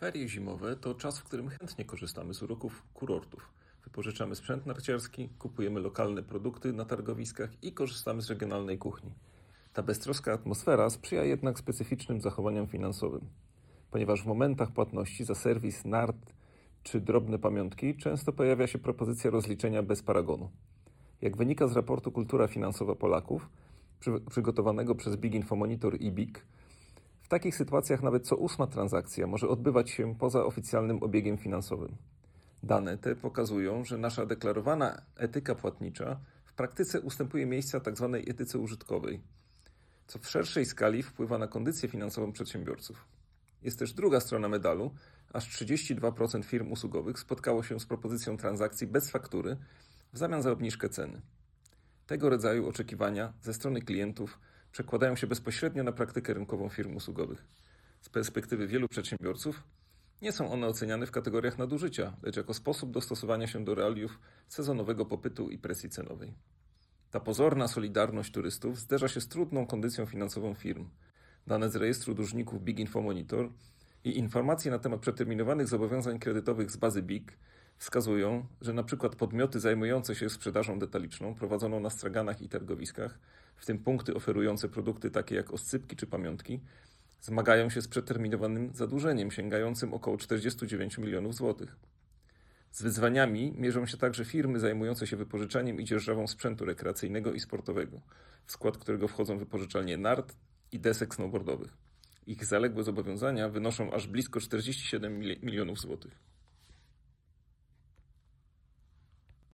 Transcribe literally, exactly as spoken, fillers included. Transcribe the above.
Ferie zimowe to czas, w którym chętnie korzystamy z uroków kurortów. Wypożyczamy sprzęt narciarski, kupujemy lokalne produkty na targowiskach i korzystamy z regionalnej kuchni. Ta beztroska atmosfera sprzyja jednak specyficznym zachowaniom finansowym, ponieważ w momentach płatności za serwis, nart czy drobne pamiątki często pojawia się propozycja rozliczenia bez paragonu. Jak wynika z raportu Kultura finansowa Polaków, przy, przygotowanego przez Big Info Monitor i B I K, w takich sytuacjach nawet co ósma transakcja może odbywać się poza oficjalnym obiegiem finansowym. Dane te pokazują, że nasza deklarowana etyka płatnicza w praktyce ustępuje miejsca tzw. etyce użytkowej, co w szerszej skali wpływa na kondycję finansową przedsiębiorców. Jest też druga strona medalu, aż trzydzieści dwa procent firm usługowych spotkało się z propozycją transakcji bez faktury w zamian za obniżkę ceny. Tego rodzaju oczekiwania ze strony klientów przekładają się bezpośrednio na praktykę rynkową firm usługowych. Z perspektywy wielu przedsiębiorców nie są one oceniane w kategoriach nadużycia, lecz jako sposób dostosowania się do realiów sezonowego popytu i presji cenowej. Ta pozorna solidarność turystów zderza się z trudną kondycją finansową firm. Dane z rejestru dłużników Big Info Monitor i informacje na temat przeterminowanych zobowiązań kredytowych z bazy B I K wskazują, że na przykład podmioty zajmujące się sprzedażą detaliczną prowadzoną na straganach i targowiskach, w tym punkty oferujące produkty takie jak oscypki czy pamiątki, zmagają się z przeterminowanym zadłużeniem sięgającym około czterdzieści dziewięć milionów złotych. Z wyzwaniami mierzą się także firmy zajmujące się wypożyczaniem i dzierżawą sprzętu rekreacyjnego i sportowego, w skład którego wchodzą wypożyczalnie nart i desek snowboardowych. Ich zaległe zobowiązania wynoszą aż blisko czterdzieści siedem milionów złotych.